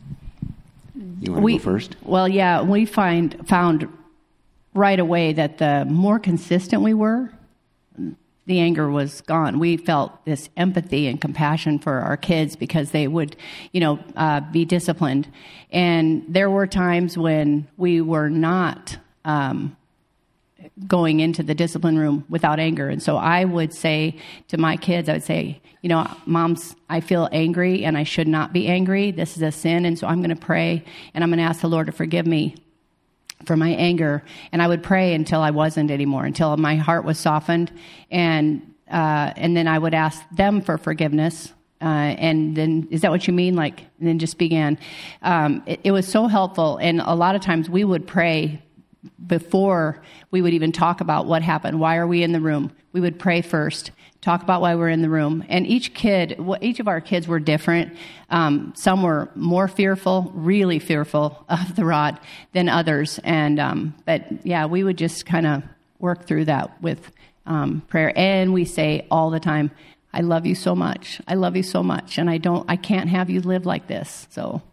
You want to we, go first? Well, yeah, we find found right away that the more consistent we were, the anger was gone. We felt this empathy and compassion for our kids because they would, you know, uh, be disciplined. And there were times when we were not um, going into the discipline room without anger. And so I would say to my kids, I would say, you know, Moms, I feel angry and I should not be angry. This is a sin. And so I'm going to pray and I'm going to ask the Lord to forgive me for my anger. And I would pray until I wasn't anymore, until my heart was softened. And uh, and then I would ask them for forgiveness. Uh, and then, is that what you mean? Like, and then just began. Um, it, it was so helpful. And a lot of times we would pray before we would even talk about what happened. Why are we in the room? We would pray first, talk about why we're in the room. And each kid, each of our kids were different. Um, some were more fearful, really fearful of the rod than others. And um, but yeah, we would just kind of work through that with um, prayer. And we say all the time, "I love you so much. I love you so much, and I don't, I can't have you live like this." So.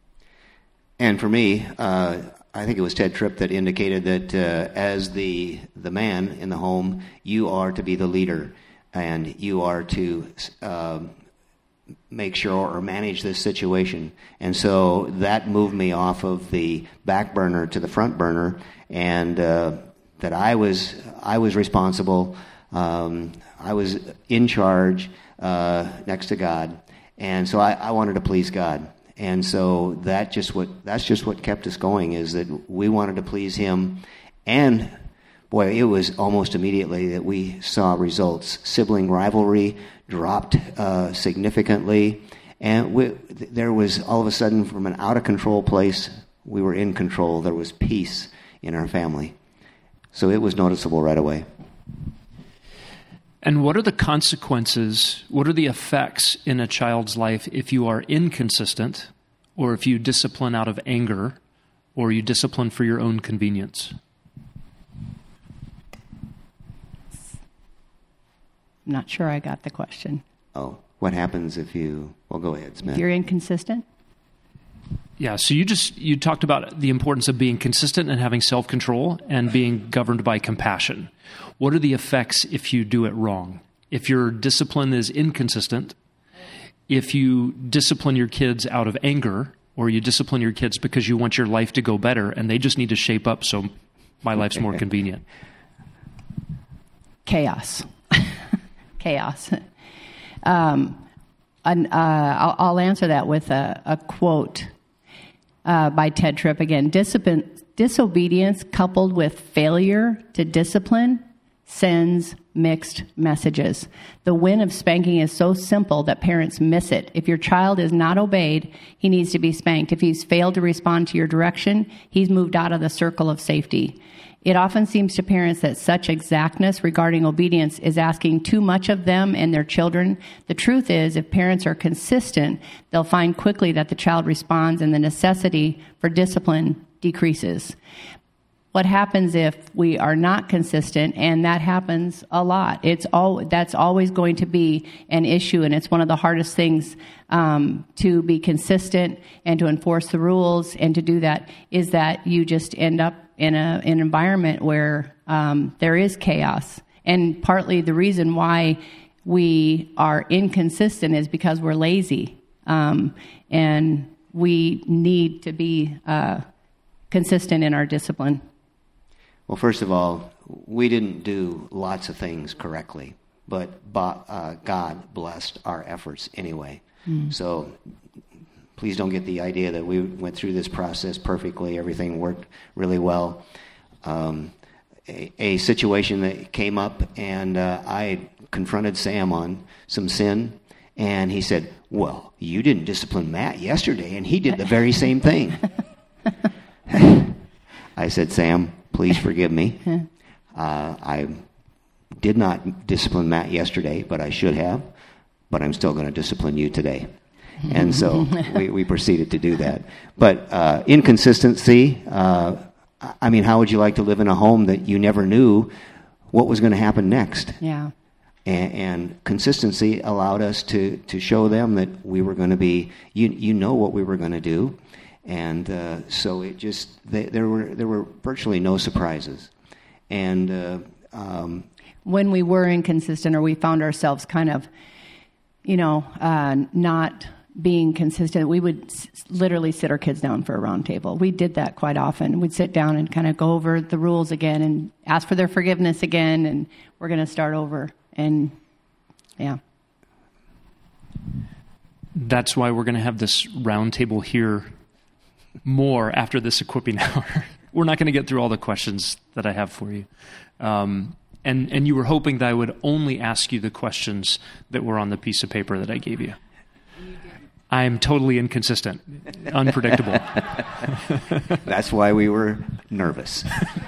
And for me, uh, I think it was Ted Tripp that indicated that uh, as the the man in the home, you are to be the leader, and you are to uh, make sure or manage this situation. And so that moved me off of the back burner to the front burner, and uh, that I was I was responsible. Um, I was in charge uh, next to God, and so I, I wanted to please God. And so that just what that's just what kept us going, is that we wanted to please Him. And boy, it was almost immediately that we saw results. Sibling rivalry dropped uh, significantly, and we, there was all of a sudden, from an out of control place, we were in control. There was peace in our family, so it was noticeable right away. And what are the consequences, what are the effects in a child's life if you are inconsistent, or if you discipline out of anger, or you discipline for your own convenience? I'm not sure I got the question. Oh, what happens if you, well, go ahead, Smith. If you're inconsistent? Yeah, so you just, you talked about the importance of being consistent and having self-control and being governed by compassion. What are the effects if you do it wrong? If your discipline is inconsistent, if you discipline your kids out of anger, or you discipline your kids because you want your life to go better and they just need to shape up so my life's more convenient. Chaos. Chaos. Um, and, uh, I'll, I'll answer that with a, a quote uh, by Ted Tripp again. Discipline, disobedience coupled with failure to discipline sends mixed messages. The win of spanking is so simple that parents miss it. If your child is not obeyed, he needs to be spanked. If he's failed to respond to your direction, he's moved out of the circle of safety. It often seems to parents that such exactness regarding obedience is asking too much of them and their children. The truth is, if parents are consistent, they'll find quickly that the child responds and the necessity for discipline decreases. What happens if we are not consistent, and that happens a lot? It's all that's always going to be an issue, and it's one of the hardest things um, to be consistent and to enforce the rules and to do that, is that you just end up in a, an environment where um, there is chaos. And partly the reason why we are inconsistent is because we're lazy, um, and we need to be uh, consistent in our discipline. Well, first of all, we didn't do lots of things correctly, but uh, God blessed our efforts anyway. Mm. So please don't get the idea that we went through this process perfectly, everything worked really well. Um, a, a situation that came up, and uh, I confronted Sam on some sin, and he said, "Well, you didn't discipline Matt yesterday, and he did the very same thing." I said, "Sam, please forgive me. Uh, I did not discipline Matt yesterday, but I should have. But I'm still going to discipline you today." And so we, we proceeded to do that. But uh, inconsistency, uh, I mean, how would you like to live in a home that you never knew what was going to happen next? Yeah. And, and consistency allowed us to, to show them that we were going to be, you you know what we were going to do. And uh, so it just, they, there were there were virtually no surprises. And uh, um, when we were inconsistent or we found ourselves kind of, you know, uh, not being consistent, we would s- literally sit our kids down for a round table. We did that quite often. We'd sit down and kind of go over the rules again and ask for their forgiveness again, and we're going to start over. And, yeah. That's why we're going to have this round table here more after this equipping hour. We're not going to get through all the questions that I have for you. Um, and, and you were hoping that I would only ask you the questions that were on the piece of paper that I gave you. I'm totally inconsistent, unpredictable. That's why we were nervous.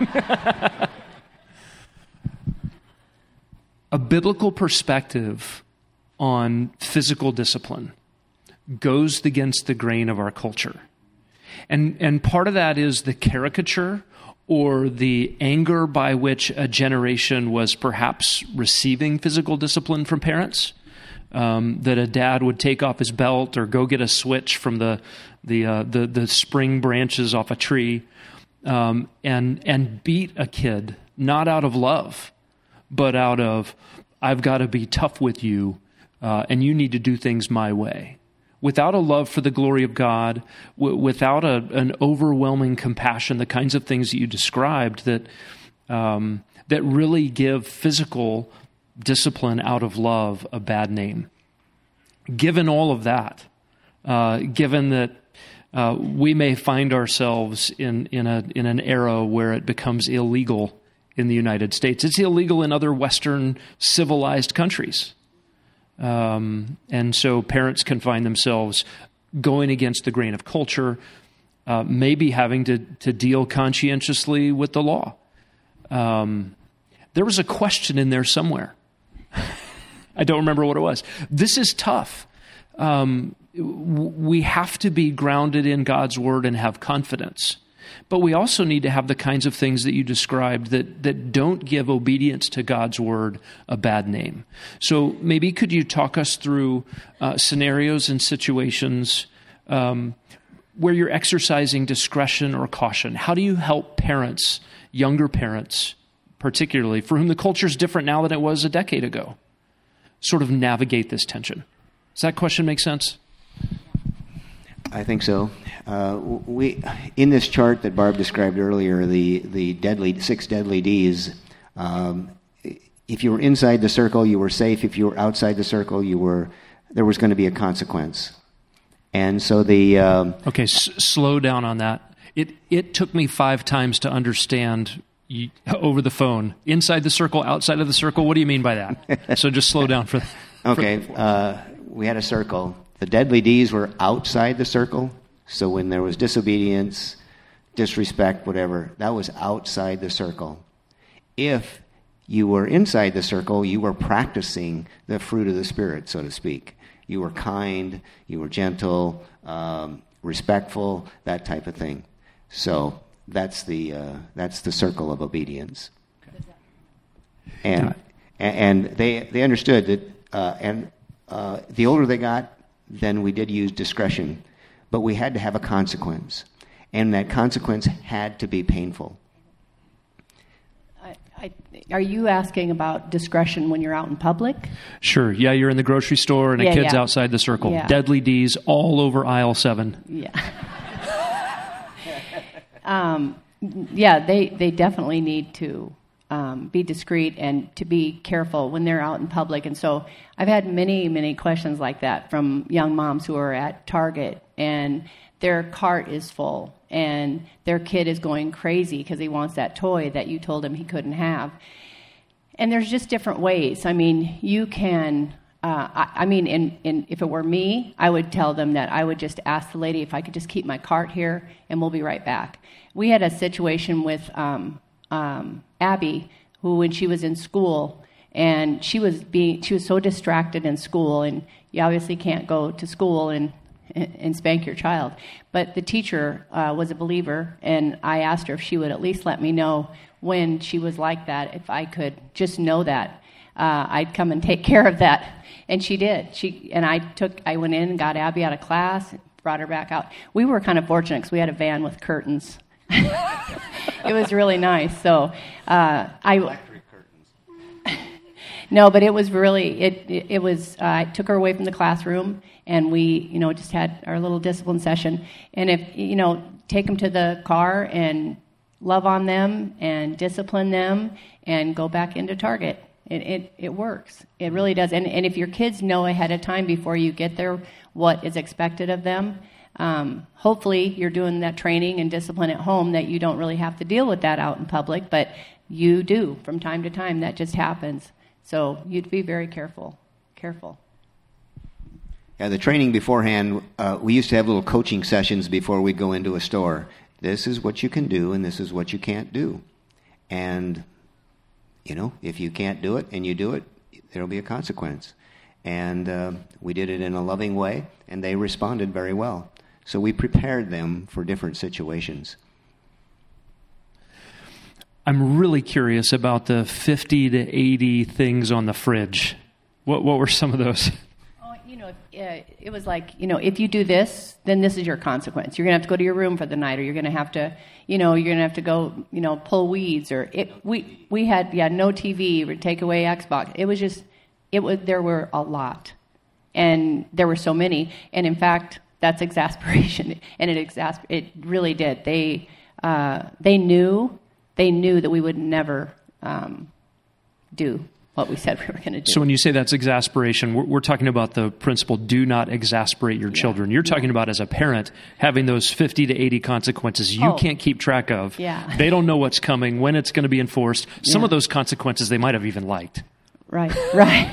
A biblical perspective on physical discipline goes against the grain of our culture. And and part of that is the caricature or the anger by which a generation was perhaps receiving physical discipline from parents. Um, that a dad would take off his belt or go get a switch from the the uh, the, the spring branches off a tree, um, and and beat a kid, not out of love, but out of, I've got to be tough with you, uh, and you need to do things my way. Without a love for the glory of God, w- without a, an overwhelming compassion, the kinds of things that you described that um, that really give physical discipline out of love a bad name. Given all of that, uh, given that uh, we may find ourselves in in a in an era where it becomes illegal in the United States, it's illegal in other Western civilized countries, um, and so parents can find themselves going against the grain of culture, uh, maybe having to to deal conscientiously with the law. Um, there was a question in there somewhere. I don't remember what it was. This is tough. Um, w- we have to be grounded in God's word and have confidence. But we also need to have the kinds of things that you described that, that don't give obedience to God's word a bad name. So maybe could you talk us through uh, scenarios and situations um, where you're exercising discretion or caution? How do you help parents, younger parents, particularly, for whom the culture is different now than it was a decade ago, sort of navigate this tension? Does that question make sense? I think so. Uh, we in this chart that Barb described earlier, the the deadly six deadly D's. Um, if you were inside the circle, you were safe. If you were outside the circle, you were there was going to be a consequence. And so the um, okay, s- slow down on that. It it took me five times to understand. You, over the phone, inside the circle, outside of the circle. What do you mean by that? So just slow down for. for okay, uh, we had a circle. The deadly D's were outside the circle. So when there was disobedience, disrespect, whatever, that was outside the circle. If you were inside the circle, you were practicing the fruit of the Spirit, so to speak. You were kind, you were gentle, um, respectful, that type of thing. So. That's the uh, that's the circle of obedience, and and they they understood that. Uh, and uh, the older they got, then we did use discretion, but we had to have a consequence, and that consequence had to be painful. I, I, are you asking about discretion when you're out in public? Sure. Yeah, you're in the grocery store and a yeah, kid's yeah. outside the circle. Yeah. Deadly D's all over aisle seven. Yeah. Um, yeah, they, they definitely need to um, be discreet and to be careful when they're out in public. And so I've had many, many questions like that from young moms who are at Target and their cart is full and their kid is going crazy because he wants that toy that you told him he couldn't have. And there's just different ways. I mean, you can... Uh, I, I mean, in, in, if it were me, I would tell them that I would just ask the lady if I could just keep my cart here, and we'll be right back. We had a situation with um, um, Abby, who when she was in school, and she was being she was so distracted in school, and you obviously can't go to school and and spank your child. But the teacher uh, was a believer, and I asked her if she would at least let me know when she was like that, if I could just know that. Uh, I'd come and take care of that. And she did. She and I took. I went in and got Abby out of class, brought her back out. We were kind of fortunate because we had a van with curtains. It was really nice. So uh, I. Electric curtains. No, but it was really it. It, it was. Uh, I took her away from the classroom, and we, you know, just had our little discipline session. And if you know, take them to the car and love on them and discipline them, and go back into Target. It, it it works. It really does. And and if your kids know ahead of time before you get there what is expected of them, um, hopefully you're doing that training and discipline at home that you don't really have to deal with that out in public, but you do from time to time. That just happens. So you'd be very careful. Careful. Yeah, the training beforehand, uh, we used to have little coaching sessions before we go into a store. This is what you can do and this is what you can't do. And you know, if you can't do it and you do it, there'll be a consequence. And uh, we did it in a loving way, and they responded very well. So we prepared them for different situations. I'm really curious about the fifty to eighty things on the fridge. What what were some of those? Oh, you know, uh, it was like, you know, if you do this, then this is your consequence. You're going to have to go to your room for the night, or you're going to have to, you know, you're going to have to go, you know, pull weeds, or it, we we had, yeah, no T V, or take away Xbox. It was just, it was, there were a lot, and there were so many, and in fact, that's exasperation, and it exasper, it really did. They, uh, they knew, they knew that we would never um, do what we said we were going to do. So when you say that's exasperation, we're, we're talking about the principle, do not exasperate your yeah. children. You're talking yeah. about, as a parent, having those fifty to eighty consequences you oh. can't keep track of. Yeah. They don't know what's coming, when it's going to be enforced. Some yeah. of those consequences they might have even liked. Right, right.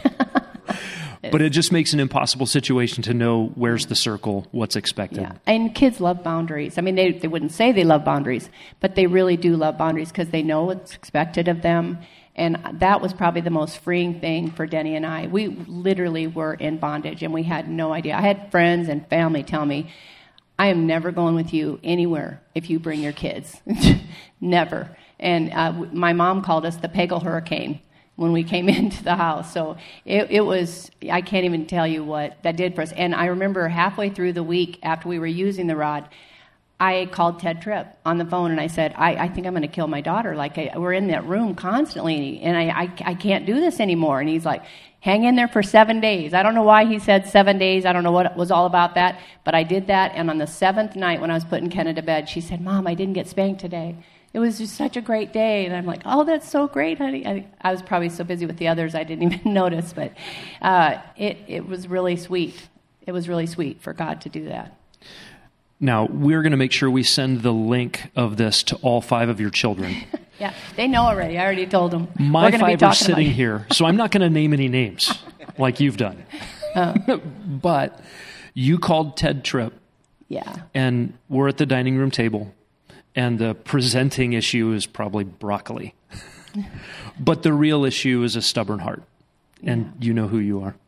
But it just makes an impossible situation to know where's the circle, what's expected. Yeah. And kids love boundaries. I mean, they, they wouldn't say they love boundaries, but they really do love boundaries because they know what's expected of them. And that was probably the most freeing thing for Denny and I. We literally were in bondage, and we had no idea. I had friends and family tell me, I am never going with you anywhere if you bring your kids. Never. And uh, my mom called us the Peggle Hurricane when we came into the house. So it, it was, I can't even tell you what that did for us. And I remember halfway through the week after we were using the rod, I called Ted Tripp on the phone, and I said, I, I think I'm going to kill my daughter. Like, I, we're in that room constantly, and I, I, I can't do this anymore. And he's like, hang in there for seven days. I don't know why he said seven days. I don't know what it was all about that, but I did that. And on the seventh night when I was putting Kenna to bed, she said, Mom, I didn't get spanked today. It was just such a great day. And I'm like, oh, that's so great, honey. I, I was probably so busy with the others I didn't even notice, but uh, it, it was really sweet. It was really sweet for God to do that. Now, we're going to make sure we send the link of this to all five of your children. Yeah, they know already. I already told them. My we're five be are sitting about here, so I'm not going to name any names like you've done. Oh. But you called Ted Tripp. Yeah. And we're at the dining room table, and the presenting issue is probably broccoli. But the real issue is a stubborn heart, and yeah. you know who you are.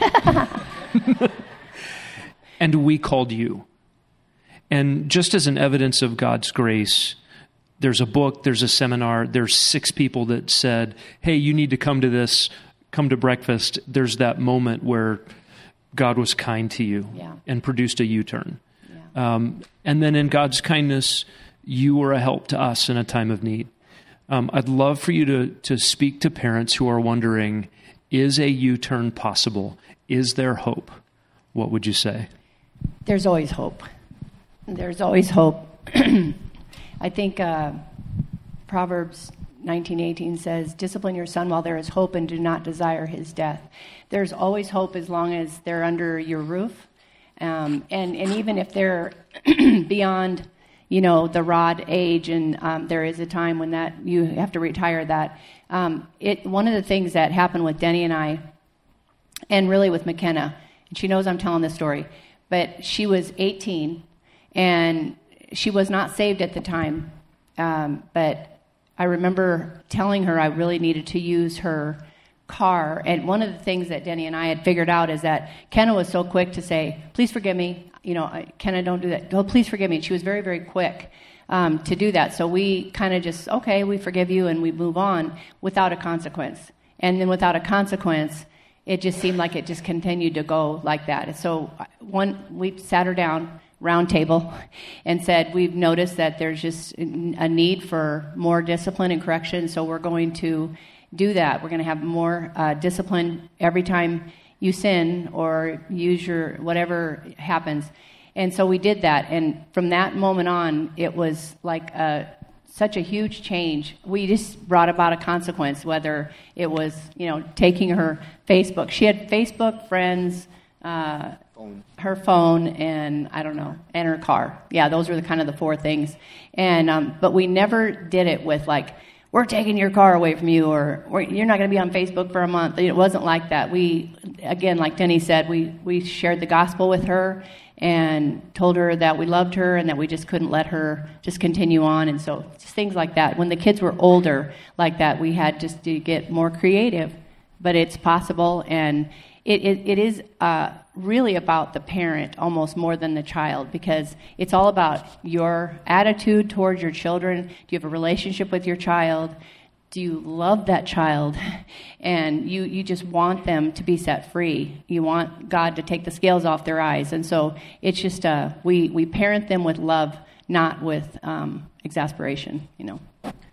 And we called you. And just as an evidence of God's grace, there's a book, there's a seminar, there's six people that said, hey, you need to come to this, come to breakfast. There's that moment where God was kind to you yeah. and produced a U-turn. Yeah. Um, and then in God's kindness, you were a help to us in a time of need. Um, I'd love for you to, to speak to parents who are wondering, is a U-turn possible? Is there hope? What would you say? There's always hope. There's always hope. I think uh, Proverbs nineteen eighteen says, discipline your son while there is hope and do not desire his death. There's always hope as long as they're under your roof. Um, and, and even if they're beyond, you know, the rod age, and um, there is a time when that you have to retire that. Um, it one of the things that happened with Denny and I, and really with McKenna, and she knows I'm telling this story, but she was eighteen, and she was not saved at the time. Um, but I remember telling her I really needed to use her car, and one of the things that Denny and I had figured out is that Kenna was so quick to say, please forgive me, you know, I, Kenna, don't do that. Oh, please forgive me. And she was very, very quick um, to do that. So we kind of just, okay, we forgive you, and we move on without a consequence. And then without a consequence, it just seemed like it just continued to go like that. And so one, we sat her down, round table, and said, we've noticed that there's just a need for more discipline and correction, so we're going to do that. We're going to have more uh, discipline every time you sin or use your whatever happens. And so we did that, and from that moment on, it was like a, such a huge change. We just brought about a consequence, whether it was, you know, taking her Facebook. She had Facebook, friends, uh, phone. her phone, and I don't know, and her car. Yeah, those were the kind of the four things. And um, but we never did it with like, we're taking your car away from you, or, or you're not going to be on Facebook for a month. It wasn't like that. We, again, like Denny said, we, we shared the gospel with her and told her that we loved her and that we just couldn't let her just continue on. And so just things like that. When the kids were older like that, we had just to get more creative. But it's possible, and it, it, it is uh, really about the parent almost more than the child, because it's all about your attitude towards your children. Do you have a relationship with your child? Do you love that child? And you, you just want them to be set free. You want God to take the scales off their eyes. And so it's just, uh, we, we parent them with love, not with um, exasperation, you know.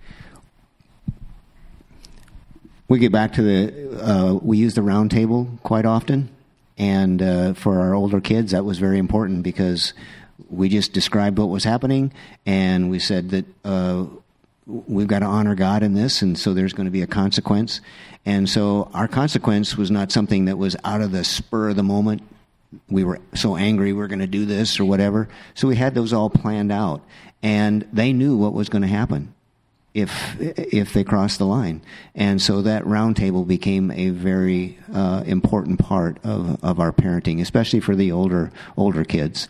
We get back to the, uh, we use the round table quite often. And uh, for our older kids, that was very important, because we just described what was happening, and we said that uh, we've got to honor God in this, and so there's going to be a consequence. And so our consequence was not something that was out of the spur of the moment. We were so angry we were going to do this or whatever. So we had those all planned out, and they knew what was going to happen if if they crossed the line. And so that round table became a very uh, important part of, of our parenting, especially for the older older kids.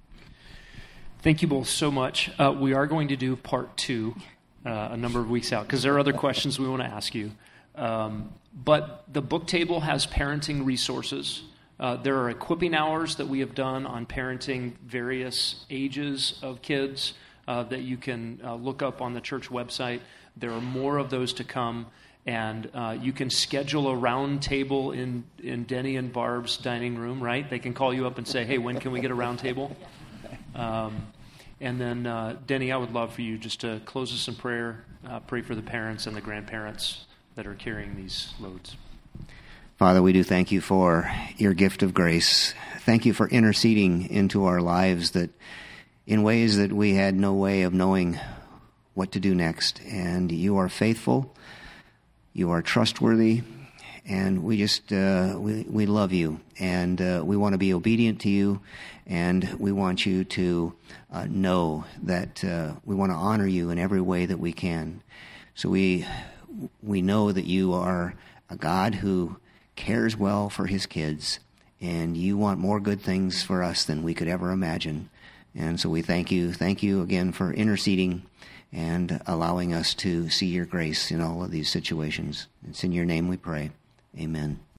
Thank you both so much. Uh, we are going to do part two uh, a number of weeks out, because there are other questions we want to ask you. Um, but the book table has parenting resources. Uh, there are equipping hours that we have done on parenting various ages of kids uh, that you can uh, look up on the church website. There are more of those to come, and uh, you can schedule a round table in, in Denny and Barb's dining room, right? They can call you up and say, hey, when can we get a round table? Um, and then, uh, Denny, I would love for you just to close us in prayer, uh, pray for the parents and the grandparents that are carrying these loads. Father, we do thank you for your gift of grace. Thank you for interceding into our lives that in ways that we had no way of knowing what to do next. And you are faithful, you are trustworthy, and we just, uh, we, we love you. And uh, we want to be obedient to you, and we want you to uh, know that uh, we want to honor you in every way that we can. So we we know that you are a God who cares well for his kids, and you want more good things for us than we could ever imagine. And so we thank you. Thank you again for interceding and allowing us to see your grace in all of these situations. It's in your name we pray. Amen.